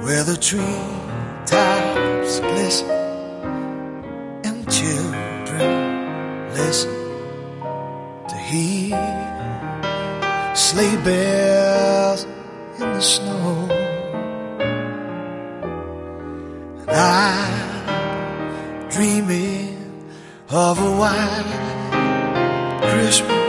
where the tree tops glisten and children listen to hear sleigh bells in the snow. And I'm dreaming of a white Christmas